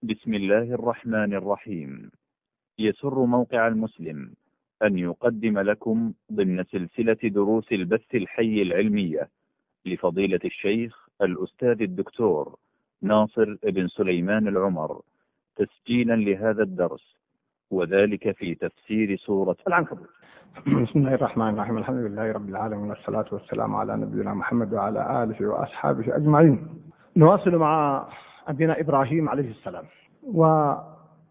بسم الله الرحمن الرحيم. يسر موقع المسلم أن يقدم لكم ضمن سلسلة دروس البث الحي العلمية لفضيلة الشيخ الأستاذ الدكتور ناصر بن سليمان العمر تسجيلا لهذا الدرس، وذلك في تفسير سورة العنكبوت. بسم الله الرحمن الرحيم. الحمد لله رب العالمين، والصلاة والسلام على نبينا محمد وعلى آله وأصحابه أجمعين. نواصل مع أبينا إبراهيم عليه السلام، وما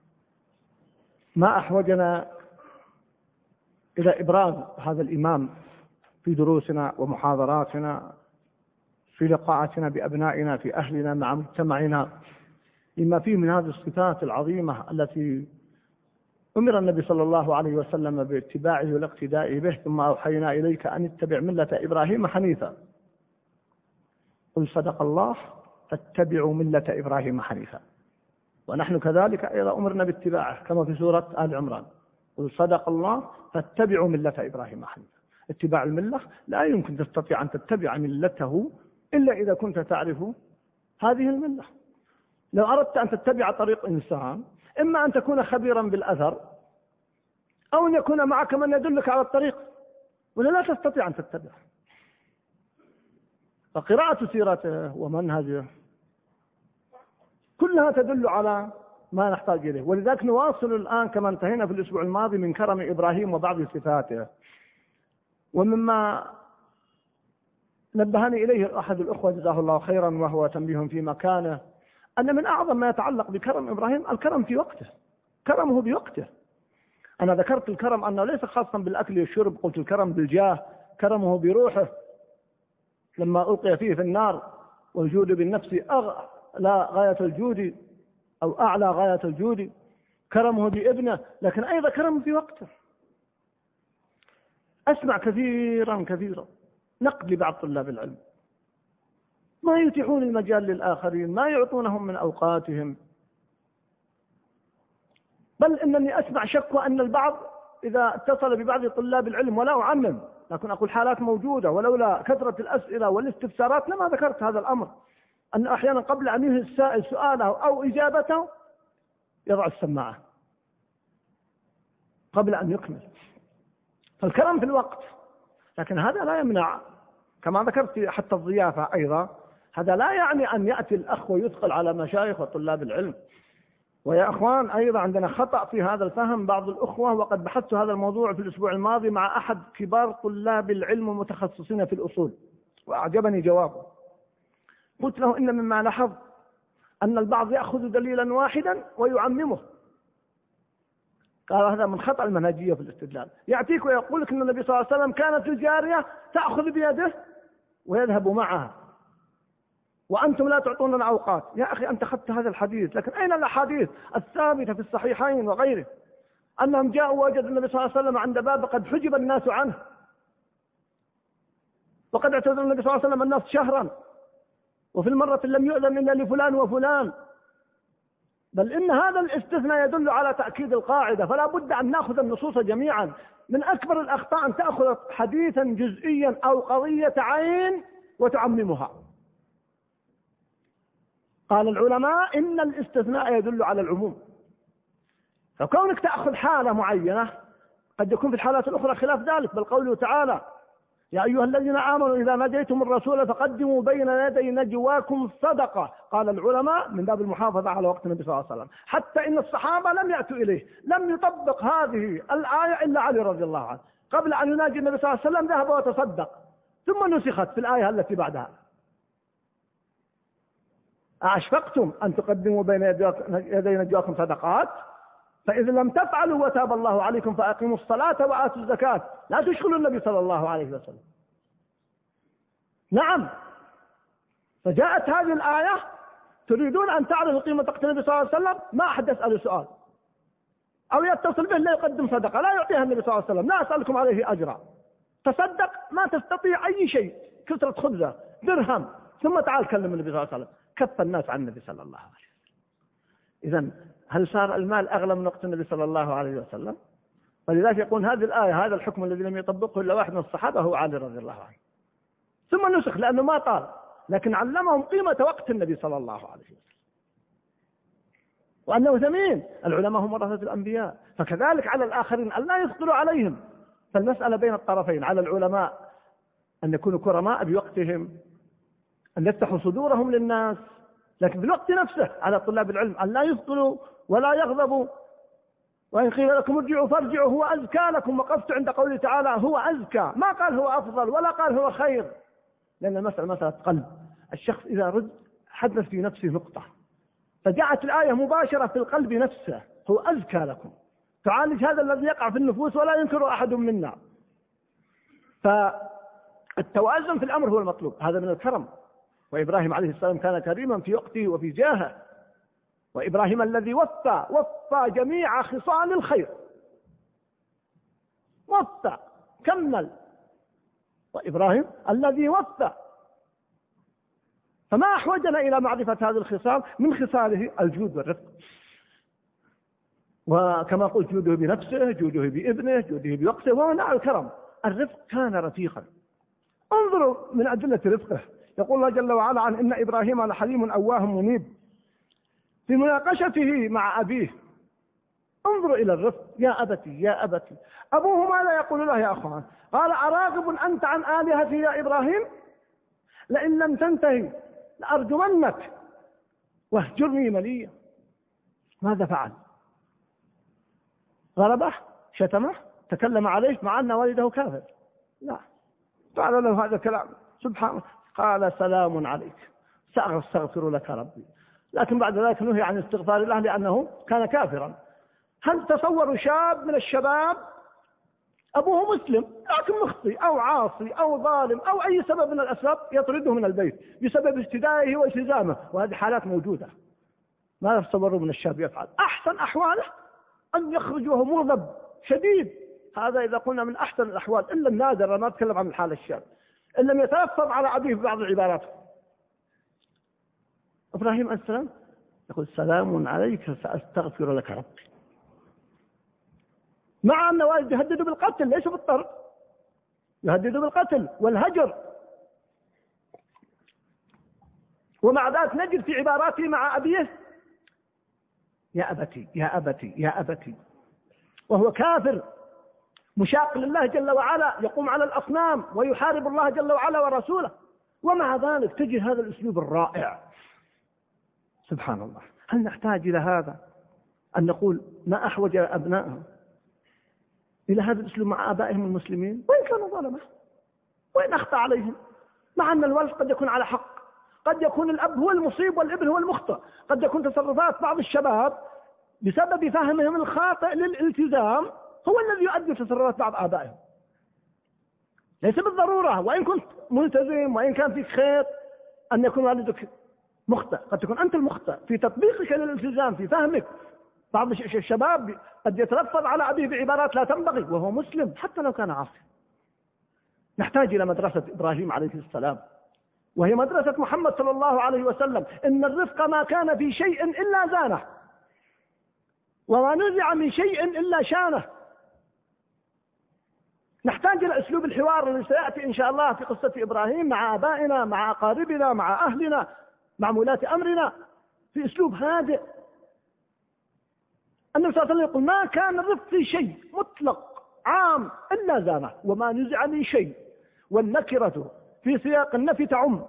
أحوجنا إلى إبراز هذا الإمام في دروسنا ومحاضراتنا، في لقاءاتنا بأبنائنا، في أهلنا، مع مجتمعنا، لما فيه من هذه الصفات العظيمة التي أمر النبي صلى الله عليه وسلم باتباعه والاقتداء به. ثم أوحينا إليك أن اتبع ملة إبراهيم حنيفا، قل صدق الله فاتبعوا ملة إبراهيم حنيفا. ونحن كذلك أيضا أمرنا باتباعه كما في سورة آل عمران، قل صدق الله فاتبعوا ملة إبراهيم حنيفا. اتباع الملة لا يمكن تستطيع أن تتبع ملته إلا إذا كنت تعرف هذه الملة. لو أردت أن تتبع طريق إنسان، إما أن تكون خبيرا بالأثر، أو أن يكون معك من يدلك على الطريق، ولا لا تستطيع أن تتبعه. فقراءة سيرته ومنهجه كلها تدل على ما نحتاج إليه. ولذلك نواصل الآن كما انتهينا في الأسبوع الماضي من كرم إبراهيم وبعض صفاته. ومما نبهني إليه أحد الأخوة جزاه الله خيرا، وهو تنبيه في مكانه، أن من أعظم ما يتعلق بكرم إبراهيم الكرم في وقته، كرمه بوقته. أنا ذكرت الكرم أنه ليس خاصا بالأكل والشرب، قلت الكرم بالجاه، كرمه بروحه لما ألقي فيه في النار، والجود بالنفس أعلى غاية الجود أو أعلى غاية الجود، كرمه بابنه، لكن أيضا كرمه في وقته. أسمع كثيرا نقد لبعض طلاب العلم، ما يتيحون المجال للآخرين، ما يعطونهم من أوقاتهم، بل إنني أسمع شكوى أن البعض إذا اتصل ببعض طلاب العلم، ولا أعمم لكن أقول حالات موجودة، ولولا كثرة الأسئلة والاستفسارات لما ذكرت هذا الأمر، أن أحيانا قبل أن ينهي السائل سؤاله أو إجابته يضع السماعة قبل أن يكمل. فالكرم في الوقت، لكن هذا لا يمنع كما ذكرت حتى الضيافة أيضا، هذا لا يعني أن يأتي الأخ ويثقل على مشايخ وطلاب العلم. ويا أخوان أيضا عندنا خطأ في هذا الفهم بعض الأخوة، وقد بحثت هذا الموضوع في الأسبوع الماضي مع أحد كبار طلاب العلم المتخصصين في الأصول، وأعجبني جوابه. قلت له إن مما لاحظ أن البعض يأخذ دليلا واحدا ويعممه. قال هذا من خطأ المنهجية في الاستدلال. يأتيك ويقول لك أن النبي صلى الله عليه وسلم كانت الجارية تأخذ بيده ويذهب معها، وأنتم لا تعطوننا أوقات. يا أخي أنت أخذت هذا الحديث، لكن أين الأحاديث الثابتة في الصحيحين وغيره أنهم جاءوا ووجدوا النبي صلى الله عليه وسلم عند باب قد حجب الناس عنه، وقد اعتذر النبي صلى الله عليه وسلم الناس شهرا، وفي المرة لم يؤذن إلا لفلان وفلان. بل إن هذا الاستثناء يدل على تأكيد القاعدة، فلا بد أن نأخذ النصوص جميعا. من أكبر الأخطاء أن تأخذ حديثا جزئيا أو قضية عين وتعممها. قال العلماء إن الاستثناء يدل على العموم، فكونك تأخذ حالة معينة قد يكون في الحالات الأخرى خلاف ذلك. بل قوله تعالى يا أيها الذين آمنوا إذا ناجيتم الرسول فقدموا بين يدي نجواكم صدقة. قال العلماء من باب المحافظة على وقت النبي صلى الله عليه وسلم، حتى إن الصحابة لم يأتوا إليه، لم يطبق هذه الآية إلا علي رضي الله عنه. قبل أن يناجي النبي صلى الله عليه وسلم ذهب وتصدق، ثم نسخت في الآية التي بعدها أأشفقتم أن تقدموا بين يدي نجواكم صدقات فإذا لم تفعلوا وتاب الله عليكم فأقيموا الصلاة وآتوا الزكاة. لا تشغلوا النبي صلى الله عليه وسلم. نعم، فجاءت هذه الآية تريدون أن تعرفوا قيمة وقت النبي صلى الله عليه وسلم، ما أحد يسأل سؤال أو يتصل به لا يقدم صدقة لا يعطيها النبي صلى الله عليه وسلم، لا أسألكم عليه أجرا. تصدق ما تستطيع أي شيء، كثرة خبزة درهم، ثم تعال كلم النبي صلى الله عليه وسلم. كف الناس عن النبي صلى الله عليه وسلم. إذن هل صار المال أغلى من وقت النبي صلى الله عليه وسلم؟ ولذلك يقول هذه الآية هذا الحكم الذي لم يطبقه إلا واحد من الصحابة هو علي رضي الله عنه، ثم نسخ لأنه ما طال، لكن علمهم قيمة وقت النبي صلى الله عليه وسلم. وأنه ثمين. العلماء هم ورثة الأنبياء، فكذلك على الآخرين أن لا يثقلوا عليهم. فالمسألة بين الطرفين، على العلماء أن يكونوا كرماء بوقتهم، أن يفتحوا صدورهم للناس، لكن في الوقت نفسه على طلاب العلم أن لا يثقلوا ولا يغضبوا. وإن قيل لكم ارجعوا فارجعوا هو أزكى لكم. وقفت عند قوله تعالى هو أزكى، ما قال هو أفضل ولا قال هو خير، لأن المسألة مسألة قلب. الشخص إذا رد حدث في نفسه نقطة، فجاءت الآية مباشرة في القلب نفسه، هو أزكى لكم، تعالج هذا الذي يقع في النفوس ولا ينكر أحد منا. فالتوازن في الأمر هو المطلوب، هذا من الكرم. وإبراهيم عليه السلام كان كريما في وقته وفي جاهه، وإبراهيم الذي وفى جميع خصال الخير، وفى كمل. وإبراهيم الذي وفى، فما أحوجنا إلى معرفة هذه الخصال. من خصاله الجود والرفق، وكما قلت جوده بنفسه، جوده بابنه، جوده بوقته، ومنع الكرم. الرفق كان رفيقا. انظروا من أدلة رفقه، يقول الله جل وعلا عن إن إبراهيم لحليم أواه منيب في مناقشته مع أبيه. انظروا إلى الرفق. يا أبتي يا أبتي. أبوه ماذا يقول له يا أخوان؟ قال أراغب أنت عن آلهتي يا إبراهيم؟ لئن لم تنتهي لأرجمنك واهجرني مليا. ماذا فعل؟ ضربه، شتمه، تكلم عليه مع أن والده كافر؟ لا، قال له هذا الكلام سبحانه، قال سلام عليك سأستغفر لك ربي. لكن بعد ذلك نهي عن استغفار الله لأنه كان كافرا. هل تصوروا شاب من الشباب أبوه مسلم لكن مخطئ أو عاصي أو ظالم أو أي سبب من الأسباب يطرده من البيت بسبب استدائه والتزامه، وهذه حالات موجودة. ماذا تصوروا من الشاب يفعل؟ أحسن أحواله أن يخرج وهو مغضب شديد، هذا إذا قلنا من أحسن الأحوال، إلا النادر، ما أتكلم عن الحال الشاذ، إن لم يتلفظ على أبيه ببعض العبارات. إبراهيم عليه السلام يقول سلام عليك سأستغفر لك ربي، مع أن والده يهدد بالقتل ليس بالطرد، يهدد بالقتل والهجر. ومع ذلك نجد في عباراته مع أبيه يا أبتي يا أبتي يا أبتي، وهو كافر مشاق لله جل وعلا، يقوم على الأصنام ويحارب الله جل وعلا ورسوله، ومع ذلك تجد هذا الأسلوب الرائع. سبحان الله. هل نحتاج إلى هذا أن نقول ما أحوج أبنائهم إلى هذا الأسلوب مع آبائهم المسلمين وإن كانوا ظلمة وإن أخطأ عليهم، مع أن الولد قد يكون على حق، قد يكون الأب هو المصيب والابن هو المخطئ، قد يكون تصرفات بعض الشباب بسبب فهمهم الخاطئ للالتزام هو الذي يؤدي تصرفات بعض آبائهم. ليس بالضرورة وإن كنت ملتزم وإن كان فيك خير أن يكون والدك مخطئ، قد تكون أنت المخطئ في تطبيقك للالتزام في فهمك. بعض الشباب قد يتلفظ على أبيه بعبارات لا تنبغي وهو مسلم حتى لو كان عاصي. نحتاج إلى مدرسة إبراهيم عليه السلام، وهي مدرسة محمد صلى الله عليه وسلم. إن الرفق ما كان في شيء إلا زانه، وما نزع من شيء إلا شانه. نحتاج إلى أسلوب الحوار الذي سيأتي إن شاء الله في قصة إبراهيم مع آبائنا، مع أقاربنا، مع أهلنا، مع ولاة أمرنا، في أسلوب هادئ. النبي صلى الله عليه وسلم يقول ما كان الرفق في شيء مطلق عام إلا زانه، وما نزع من شيء، والنكرة في سياق النفي تعم.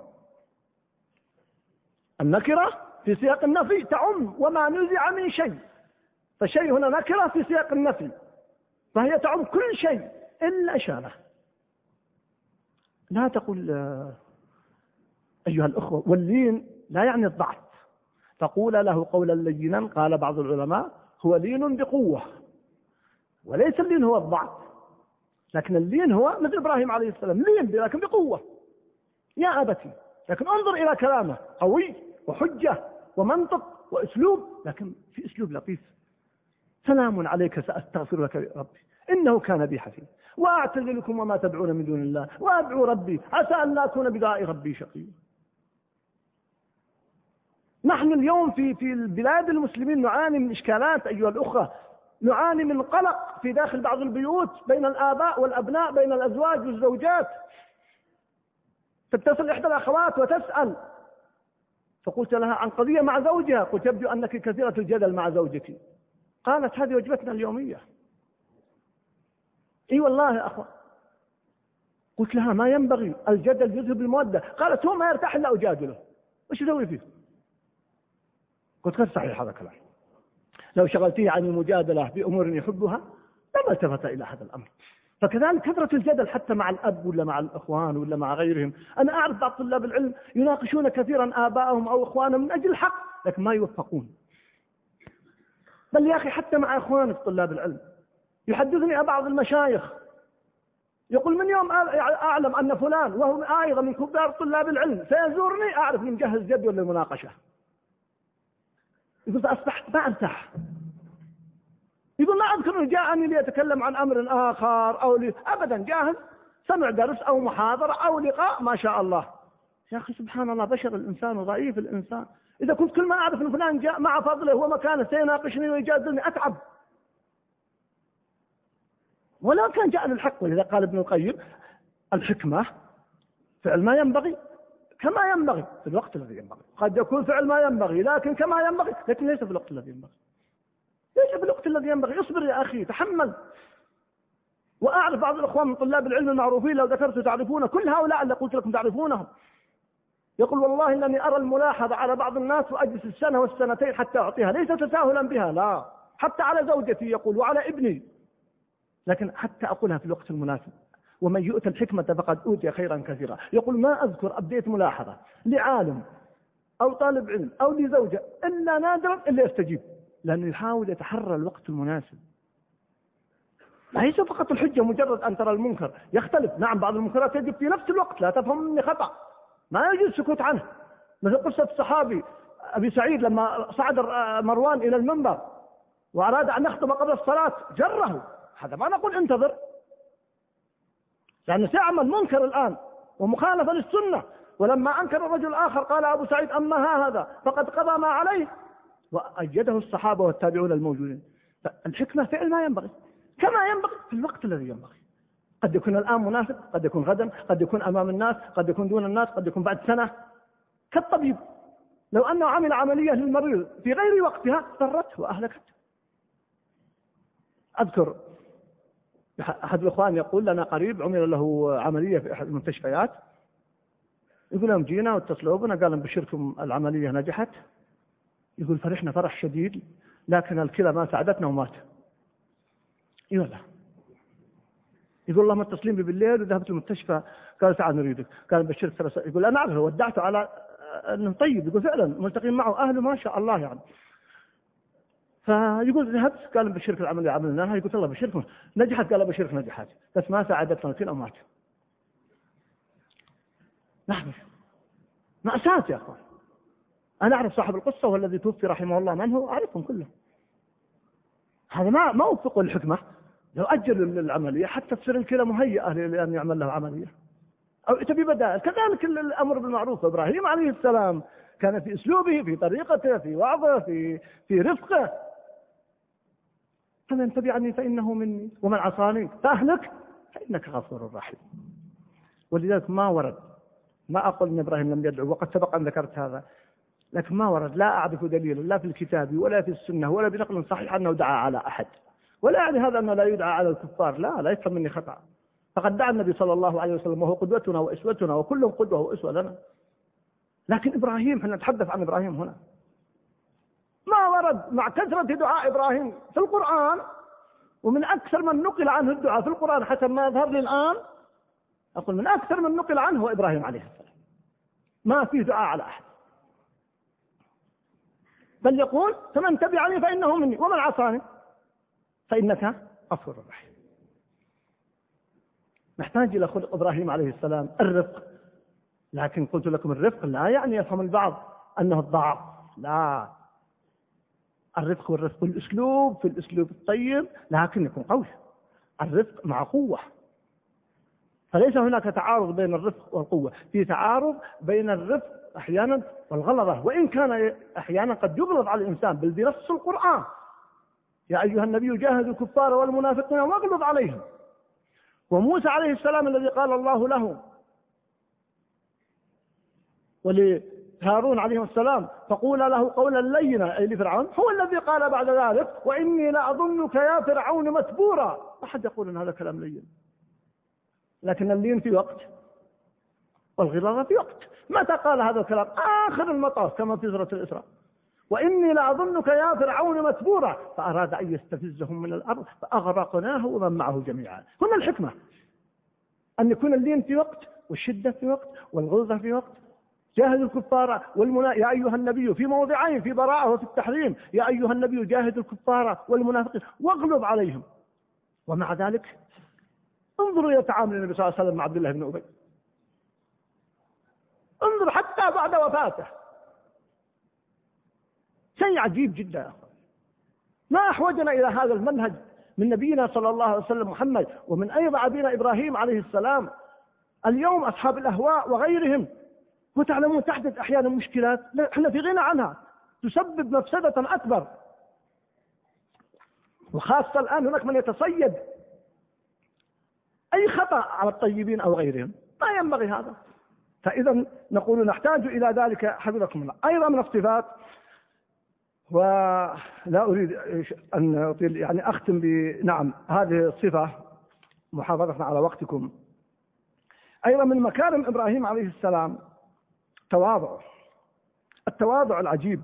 النكرة في سياق النفي تعم وما نزع من شيء، فشيء هنا نكرة في سياق النفي، فهي تعم كل شيء إلا شانه. لا تقول أيها الأخوة، واللين لا يعني الضعف، تقول له قولا لينا. قال بعض العلماء هو لين بقوة، وليس اللين هو الضعف، لكن اللين هو مثل إبراهيم عليه السلام لين لكن بقوة. يا أبتي، لكن انظر إلى كلامه قوي وحجة ومنطق وأسلوب، لكن في أسلوب لطيف. سلام عليك سأستغفر لك ربي إنه كان بي حفيظ، وأعتزلكم وما تدعون من دون الله وأدعو ربي عسى أن لا أكون بدعاء ربي شقيا. نحن اليوم في البلاد المسلمين نعاني من إشكالات أيها الأخوة، نعاني من قلق في داخل بعض البيوت بين الآباء والأبناء، بين الأزواج والزوجات. تتصل إحدى الأخوات وتسأل فقلت لها عن قضية مع زوجها، قلت يبدو أنك كثيرة الجدل مع زوجك. قالت هذه وجبتنا اليومية. اي والله يا أخوة. قلت لها ما ينبغي، الجدل يذهب المودة. قالت هو ما يرتاح إلا أجادله، وش يسوي فيه؟ قلت غير صحيح هذا كلام، لو شغلتيه عن المجادلة بأمور يحبها لما التفت إلى هذا الأمر. فكذلك كثرة الجدل حتى مع الأب ولا مع الإخوان ولا مع غيرهم. أنا أعرف بعض طلاب العلم يناقشون كثيرا آبائهم أو إخوانهم من أجل الحق، لكن ما يوفقون. بل يا أخي حتى مع إخوانك طلاب العلم يحدثني بعض المشايخ يقول من يوم أعلم أن فلان وهو أيضا من كبار طلاب العلم سيزورني أعرف من جهز جدول للمناقشة. يقول فأصبحت ما أرتاح. يقول لا أذكر أنه جاءني ليتكلم عن أمر آخر أو أبدا، جاهز سمع درس أو محاضرة أو لقاء ما شاء الله. يا أخي سبحان الله، بشر الإنسان وضعيف الإنسان. إذا كنت كل ما أعرف أن فلان جاء مع فضله ومكانه سيناقشني ويجادلني أتعب. ولا كان جاء للحق. ولذا قال ابن القيم الحكمة فعل ما ينبغي كما ينبغي في الوقت الذي ينبغي. قد يكون فعل ما ينبغي لكن كما ينبغي، لكن ليس في الوقت الذي ينبغي. ليس في الوقت الذي ينبغي. اصبر يا أخي، تحمل. وأعرف بعض الأخوان من طلاب العلم المعروفين لو ذكرت تعرفون، كل هؤلاء اللي قلت لكم تعرفونهم، يقول والله إنني أرى الملاحظة على بعض الناس وأجلس السنة والسنتين حتى أعطيها، ليس تساهلا بها، لا، حتى على زوجتي يقول وعلى ابني، لكن حتى أقولها في الوقت المناسب. ومن يؤتى الحكمة فقد أوتي خيرا كثيرا. يقول ما أذكر أبديت ملاحظة لعالم أو طالب علم أو لزوجة إلا نادرا إلا يستجيب، لأنه يحاول يتحرى الوقت المناسب. ليس فقط الحجة مجرد أن ترى المنكر، يختلف. نعم بعض المنكرات يجب في نفس الوقت، لا تفهم مني خطأ، ما يجوز السكوت عنه. مثل قصة الصحابي أبي سعيد لما صعد مروان إلى المنبر وأراد أن يخطب قبل الصلاة جره، هذا ما نقول انتظر، لأنه سيعمل منكر الآن ومخالفة للسنة. ولما أنكر الرجل الآخر قال أبو سعيد أما هذا فقد قضى ما عليه، وأيده الصحابة والتابعون الموجودين. فالحكمة فعل ما ينبغي كما ينبغي في الوقت الذي ينبغي. قد يكون الآن مناسب، قد يكون غدا، قد يكون أمام الناس، قد يكون دون الناس، قد يكون بعد سنة. كالطبيب لو أنه عمل عملية للمريض في غير وقتها ضرته وأهلكته. أذكر أحد الإخوان يقول لنا قريب عمل له عملية في أحد المستشفيات، يقول لهم جينا واتصلوا بنا قال بشركم العملية نجحت. يقول فرحنا فرح شديد، لكن الكلى ما ساعدتنا ومات. يلا يقول الله متصلين بي بالليل وذهبت المستشفى قال تعال نريدك، قال بشرك. يقول أنا أعرفه ودعته على أنه طيب، يقول فعلا ملتقين معه أهله ما شاء الله يعني. فيقول ذهبت قال بشرك العملية عملناها، يقول الله بشرك نجحت، قال بشرك نجحت بس ما ساعدتنا الكلى ومات. نحن مأساة يا أخوان. أنا أعرف صاحب القصة والذي توفي رحمه الله من هو، أعرفهم كلهم. هذا ما وفقوا الحكمة، لو أجل العملية حتى تصير الكلى مهيئة لأن يعمل له عملية أو تبي بدائل. كذلك الأمر بالمعروف. إبراهيم عليه السلام كان في أسلوبه، في طريقته، في وعظه، في رفقه. فمن تبعني فإنه مني ومن عصاني فأهلك فإنك غفور رحيم. ولذلك ما ورد، ما أقول أن إبراهيم لم يدعو وقد سبق أن ذكرت هذا، لكن ما ورد، لا أعرف دليلا لا في الكتاب ولا في السنة ولا بنقل صحيح أنه دعا على أحد. ولا يعني هذا أنه لا يدعى على الكفار، لا يفهم مني خطأ. فقد دعا النبي صلى الله عليه وسلم وهو قدوتنا وأسوتنا وكلهم قدوة وأسوة لنا. لكن إبراهيم، حنا نتحدث عن إبراهيم هنا، ما ورد مع كثرة دعاء إبراهيم في القرآن، ومن أكثر من نقل عنه الدعاء في القرآن حسب ما يظهر لي الآن، أقول من أكثر من نقل عنه هو إبراهيم عليه السلام، ما فيه دعاء على أحد. بل يقول فمن تبعني فإنه مني ومن عصاني فإنك غفور رحيم. نحتاج إلى خلق إبراهيم عليه السلام الرفق. لكن قلت لكم الرفق لا يعني يفهم البعض أنه الضعف، لا، الرفق والرفق الأسلوب في الأسلوب الطيب لكن يكون قوي. الرفق مع قوة، فليس هناك تعارض بين الرفق والقوة، في تعارض بين الرفق أحيانا والغلظة، وإن كان أحيانا قد يغلظ على الإنسان بل بنص القرآن يا أيها النبي جاهد الكفار والمنافقين واغلظ عليهم. وموسى عليه السلام الذي قال الله له هارون عليه السلام فقول له قولا لينا أي لفرعون، هو الذي قال بعد ذلك وإني لأظنك يا فرعون مثبورا. أحد يقول أن هذا كلام لين، لكن اللين في وقت والغلظة في وقت. متى قال هذا الكلام؟ آخر المطاف كما في سورة الإسراء، وإني لأظنك يا فرعون مثبورا، فأراد أن يستفزهم من الأرض فأغرقناه ومن معه جميعا. هنا الحكمة أن يكون اللين في وقت والشدة في وقت والغلظة في وقت. جاهد الكفار يا أيها النبي في موضعين، في براءة وفي التحريم، يا أيها النبي جاهد الكفار والمنافقين واغلظ عليهم. ومع ذلك انظروا يتعامل النبي صلى الله عليه وسلم مع عبد الله بن أبي، انظر حتى بعد وفاته، شيء عجيب جدا يا أخوان. ما أحوجنا إلى هذا المنهج من نبينا صلى الله عليه وسلم محمد، ومن أيضا أبينا إبراهيم عليه السلام. اليوم أصحاب الأهواء وغيرهم وتعلمون تحدث أحيانا مشكلات احنا في غنى عنها، تسبب مفسدة أكبر، وخاصة الآن هناك من يتصيد أي خطأ على الطيبين أو غيرهم، ما ينبغي هذا. فإذا نقول نحتاج إلى ذلك حفظكم الله. أيضا من الصفات، ولا أريد أن أطيل يعني أختم بنعم هذه الصفة محافظة على وقتكم. أيضا من مكارم إبراهيم عليه السلام تواضع، التواضع العجيب.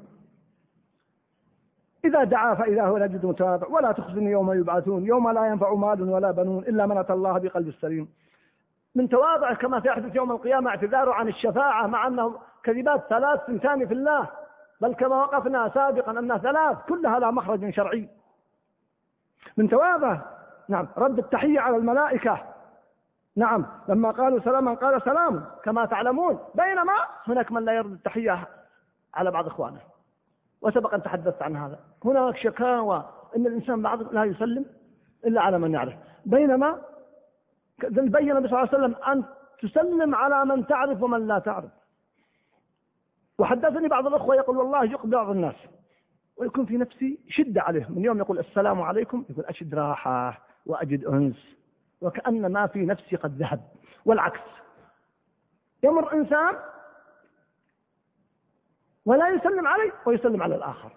إذا دعا فإذا هو يجد متواضع، ولا تخزني يوم يبعثون يوم لا ينفع مال ولا بنون إلا من أتى الله بقلب السليم. من تواضعه كما سيحدث يوم القيامة اعتذاره عن الشفاعة، مع أنه كذبات 3 سنتان في الله، بل كما وقفنا سابقا أنها 3 كلها لا مخرج شرعي. من تواضعه نعم رد التحية على الملائكة، نعم لما قالوا سلاما قال سلام كما تعلمون، بينما هناك من لا يرد التحية على بعض إخوانه، وسبق أن تحدثت عن هذا. هناك شكاوى أن الإنسان بعض لا يسلم إلا على من يعرف، بينما بين النبي صلى الله عليه وسلم أن تسلم على من تعرف ومن لا تعرف. وحدثني بعض الأخوة يقول والله يقبل بعض الناس ويكون في نفسي شدة عليه، من يوم يقول السلام عليكم يقول أجد راحة وأجد أنس، وكأن ما في نفسي قد ذهب. والعكس، يمر إنسان ولا يسلم علي ويسلم على الآخر.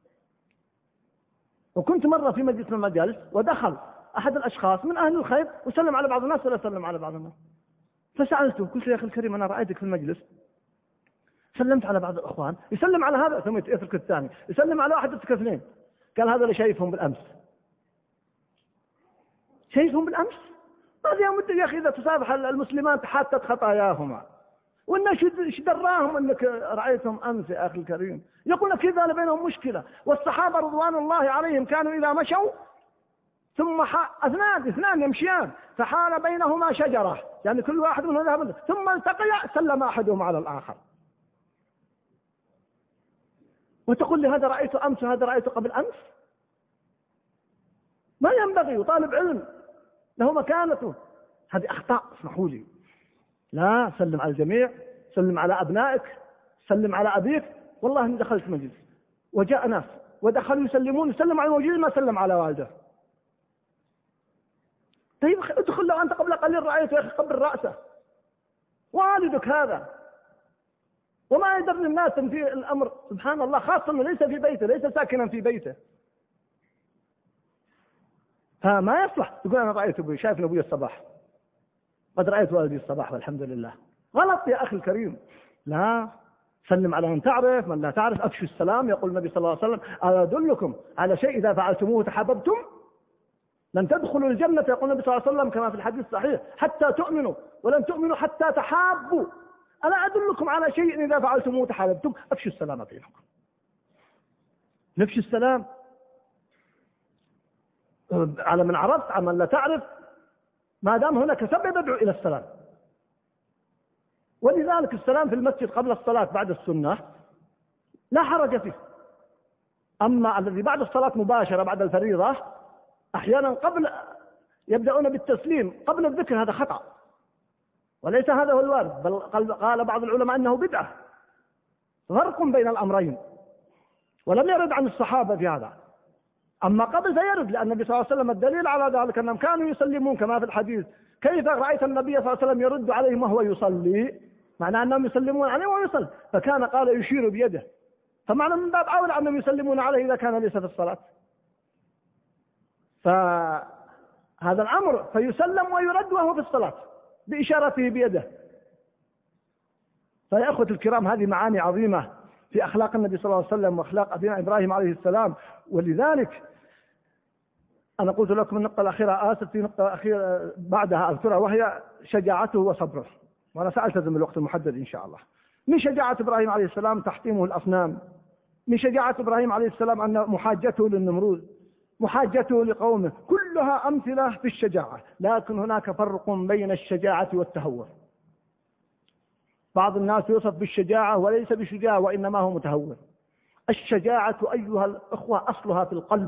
وكنت مرة في مجلس من المجالس ودخل أحد الأشخاص من أهل الخير وسلم على بعض الناس ولا يسلم على بعض الناس، فسألته قلت يا أخي الكريم أنا رأيتك في المجلس سلمت على بعض الأخوان، يسلم على هذا ثم يترك الثاني، يسلم على واحد يترك 2. قال هذا اللي شايفهم بالأمس. شايفهم بالأمس؟ ماذا يا مدة يا أخي إذا تصافح المسلمان حتى خطاياهما، والناس دراهم أنك رأيتهم أمس يا أخي الكريم. يقول لك إذا بينهم مشكلة، والصحابة رضوان الله عليهم كانوا إذا مشوا ثم اثنان يمشيان فحال بينهما شجرة، يعني كل واحد منهم ذهب ثم التقيا سلم أحدهم على الآخر. وتقول لي هذا رأيته أمس وهذا رأيته قبل أمس؟ ما ينبغي. وطالب علم له مكانته، هذه أخطاء اسمحوا لي. لا، سلم على الجميع، سلم على أبنائك، سلم على أبيك. والله إني دخلت مجلس وجاء ناس ودخلوا يسلمون، يسلم على الموجودين ما سلم على والده. طيب ادخل لو أنت قبل قليل رأيته يا أخي قبل رأسه والدك هذا، وما يدري الناس في الأمر. سبحان الله، خاصة أنه ليس في بيته، ليس ساكنا في بيته، فما يصلح تقول أنا رأيت أبوي، شايف أبوي الصباح، قد رأيت والدي الصباح والحمد لله. غلط يا أخي الكريم. لا، سلم على من تعرف، من لا تعرف أفشوا السلام. يقول النبي صلى الله عليه وسلم أدلكم على شيء إذا فعلتموه تحاببتم لن تدخلوا الجنة. يقول النبي صلى الله عليه وسلم كما في الحديث الصحيح حتى تؤمنوا ولن تؤمنوا حتى تحابوا. ألا أدلكم على شيء إذا فعلتموه تحاببتم؟ أفشوا السلام بينكم. نفشوا السلام على من عرفت، على من لا تعرف، ما دام هناك سبب يدعو إلى السلام. ولذلك السلام في المسجد قبل الصلاة بعد السنة لا حرج فيه. أما الذي بعد الصلاة مباشرة بعد الفريضة أحيانا قبل يبدأون بالتسليم قبل الذكر، هذا خطأ وليس هذا هو الوارد، بل قال بعض العلماء أنه بدعة. فرق بين الأمرين، ولم يرد عن الصحابة في هذا. أما قبل فيرد، لأن النبي صلى الله عليه وسلم الدليل على ذلك أنهم كانوا يسلمون كما في الحديث. كيف رأيت النبي صلى الله عليه وسلم يرد عليهم وهو يصلي؟ معنى أنهم يسلمون عليه ويصل، فكان قال يشير بيده، فمعنى من باب أولى أنهم يسلمون عليه إذا كان ليس في الصلاة. فهذا الأمر فيسلم ويرد وهو في الصلاة بإشارته بيده. فيا أخوة الكرام، هذه معاني عظيمة في أخلاق النبي صلى الله عليه وسلم وأخلاق أبينا إبراهيم عليه السلام. ولذلك أنا قلت لكم النقطة الأخيرة، آسف في نقطة أخيرة بعدها أذكرها، وهي شجاعته وصبره، وأنا سألتزم الوقت المحدد إن شاء الله. من شجاعة إبراهيم عليه السلام تحطيمه الأصنام، من شجاعة إبراهيم عليه السلام أن محاجته للنمرود، محاجته لقومه، كلها أمثلة في الشجاعة. لكن هناك فرق بين الشجاعة والتهور. بعض الناس يوصف بالشجاعة وليس بشجاع، وإنما هو متهور. الشجاعة أيها الأخوة أصلها في القلب.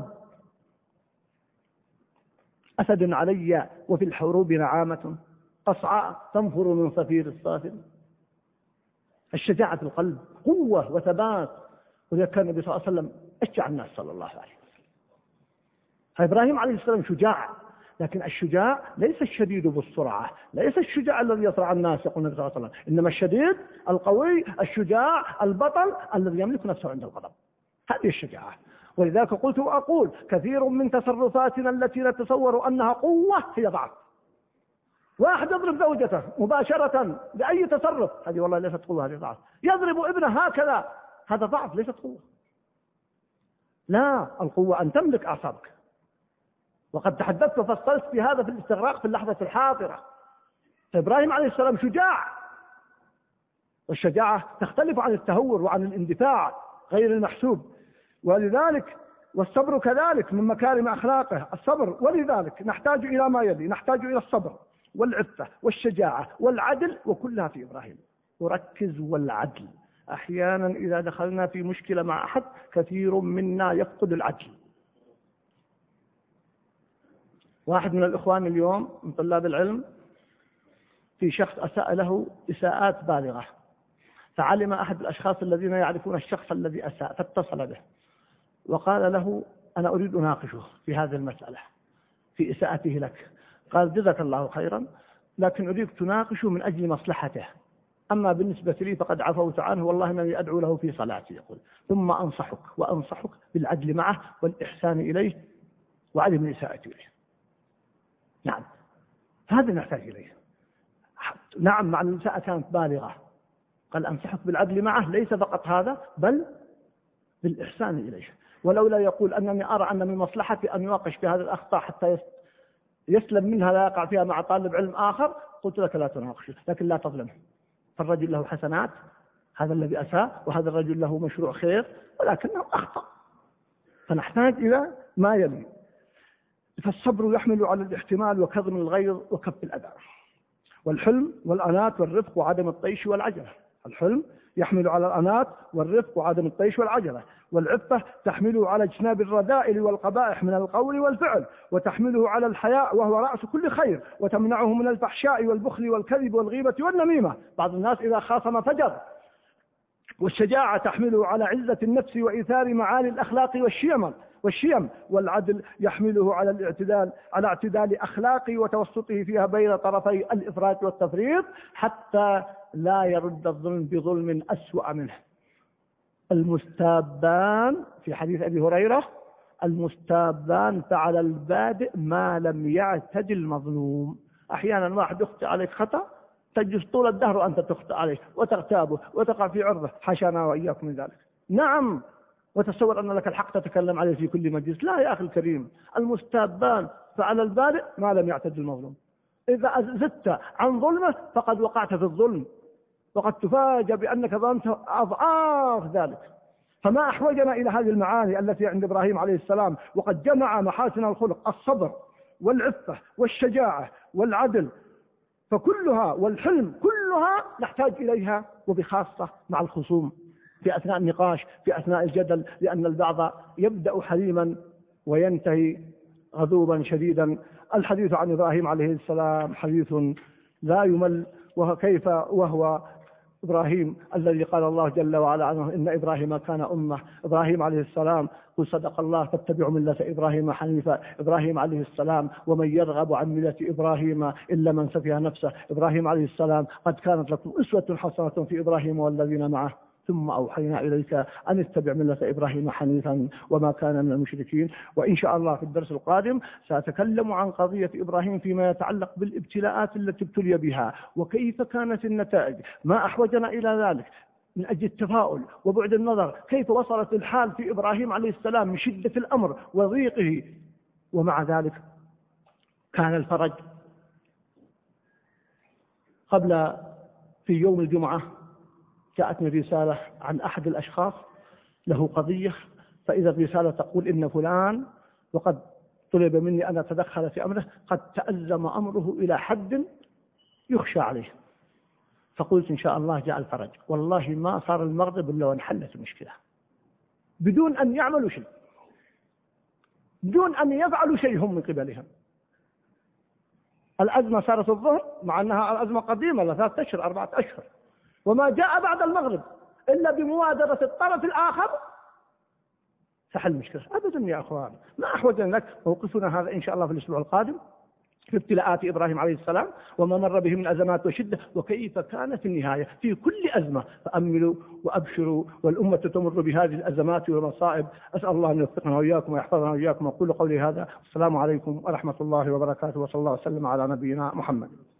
أسد علي وفي الحروب نعامة، قصعاء تنفر من صفير الصافر. الشجاعة في القلب، قوة وثبات. وإذا كان النبي صلى الله عليه وسلم أشجع الناس صلى الله عليه وسلم. فإبراهيم عليه السلام شجاع، لكن الشجاع ليس الشديد بالسرعة، ليس الشجاع الذي يصرع الناس يقول النبي صلى الله عليه وسلم، إنما الشديد القوي الشجاع البطل الذي يملك نفسه عند الغضب. هذه الشجاعة. ولذلك قلت وأقول كثير من تصرفاتنا التي نتصور أنها قوة هي ضعف. واحد يضرب زوجته مباشرة بأي تصرف، هذه والله ليست قوة، هذه ضعف. يضرب ابنه هكذا، هذا ضعف ليست قوة. لا، القوة أن تملك أعصابك. وقد تحدثت وفصلت في هذا في الاستغراق في اللحظة الحاضرة. فإبراهيم عليه السلام شجاع، والشجاعة تختلف عن التهور وعن الاندفاع غير المحسوب. ولذلك والصبر كذلك من مكارم أخلاقه الصبر. ولذلك نحتاج إلى ما يلي، نحتاج إلى الصبر والعفة والشجاعة والعدل، وكلها في إبراهيم. وركز والعدل. أحيانا إذا دخلنا في مشكلة مع أحد كثير منا يفقد العدل. واحد من الإخوان اليوم من طلاب العلم في شخص أساء له إساءات بالغة، فعلم أحد الأشخاص الذين يعرفون الشخص الذي أساء فاتصل به وقال له أنا أريد أناقشه في هذه المسألة في إساءته لك. قال جزاك الله خيرا، لكن أريد تناقشه من أجل مصلحته، أما بالنسبة لي فقد عفوت عنه، والله أنني أدعو له في صلاتي. يقول ثم أنصحك بالعدل معه والإحسان إليه وعدم الإساءة إليه. نعم، هذا نحتاج إليه. نعم، مع الإساءة كانت بالغة، قال أنصحك بالعدل معه، ليس فقط هذا بل بالإحسان إليه. ولولا يقول أنني أرى أن من مصلحتي أن يناقش في هذه الأخطاء حتى يسلم منها لا يقع فيها مع طالب علم آخر، قلت لك لا تناقشه، لكن لا تظلمه. فالرجل له حسنات، هذا الذي أساء، وهذا الرجل له مشروع خير ولكنه أخطأ. فنحتاج إلى ما يلي. فالصبر يحمل على الاحتمال وكظم الغيظ وكف الأذى، والحلم والأنات والرفق وعدم الطيش والعجلة. الحلم يحمل على الأنات والرفق وعدم الطيش والعجلة، والعفة تحمله على اجتناب الرذائل والقبائح من القول والفعل، وتحمله على الحياء وهو رأس كل خير، وتمنعه من الفحشاء والبخل والكذب والغيبة والنميمة. بعض الناس إذا خاصم فجر. والشجاعة تحمله على عزة النفس وإيثار معالي الأخلاق والشيم. والعدل يحمله على اعتدال أخلاقه وتوسطه فيها بين طرفي الإفراط والتفريط، حتى لا يرد الظلم بظلم أسوأ منه. المستابان في حديث أبي هريرة، المستابان فعلى البادئ ما لم يعتد المظلوم. أحيانا واحد يخطئ عليك خطأ تجلس طول الدهر وأنت تخطئ عليه وتغتابه وتقع في عرضه، حاشانا وإياكم من ذلك. نعم، وتصور أن لك الحق تتكلم عليه في كل مجلس. لا يا أخي الكريم، المستابان فعلى البادئ ما لم يعتد المظلوم. إذا زدت عن ظلمه فقد وقعت في الظلم، وقد تفاجأ بأنك ظلمت أضعاف ذلك. فما أحوجنا إلى هذه المعاني التي عند إبراهيم عليه السلام، وقد جمع محاسن الخلق الصبر والعفة والشجاعة والعدل، فكلها والحلم كلها نحتاج إليها، وبخاصة مع الخصوم في أثناء النقاش، في أثناء الجدل، لأن البعض يبدأ حليما وينتهي غضوبا شديدا. الحديث عن إبراهيم عليه السلام حديث لا يمل، وكيف وهو إبراهيم الذي قال الله جل وعلا عنه إن إبراهيم كان أمة. إبراهيم عليه السلام قل صدق الله فاتبعوا ملة إبراهيم حنيفا. إبراهيم عليه السلام ومن يرغب عن ملة إبراهيم إلا من سفه نفسه. إبراهيم عليه السلام قد كانت لكم أسوة حسنة في إبراهيم والذين معه ثم أوحينا إليك أن اتبع ملة إبراهيم حنيفا وما كان من المشركين. وإن شاء الله في الدرس القادم سأتكلم عن قضية إبراهيم فيما يتعلق بالابتلاءات التي ابتلي بها وكيف كانت النتائج، ما أحوجنا إلى ذلك من أجل التفاؤل وبعد النظر، كيف وصلت الحال في إبراهيم عليه السلام من شدة الأمر وضيقه، ومع ذلك كان الفرج. قبل في يوم الجمعة جاءتني رسالة عن أحد الأشخاص له قضية، فإذا الرسالة تقول إن فلان وقد طلب مني أن أتدخل في أمره قد تأزم أمره إلى حد يخشى عليه. فقلت إن شاء الله جاء الفرج. والله ما صار المغرب إلا وانحلت المشكلة بدون أن يعملوا شيء، بدون أن يفعلوا شيء هم من قبلهم. الأزمة صارت الظهر مع أنها الأزمة قديمة 3 أشهر 4 أشهر، وما جاء بعد المغرب إلا بموادرة الطرف الآخر سحل المشكلة. أبدا يا أخوان، ما أحوجنا لك. موقفنا هذا إن شاء الله في الأسبوع القادم في ابتلاءات إبراهيم عليه السلام وما مر به من أزمات وشدة وكيف كانت النهاية في كل أزمة. فأملوا وأبشروا والأمة تمر بهذه الأزمات والمصائب. أسأل الله أن يوفقنا وإياكم ويحفظنا وإياكم. أقول قولي هذا. السلام عليكم ورحمة الله وبركاته، وصلى الله وسلم على نبينا محمد.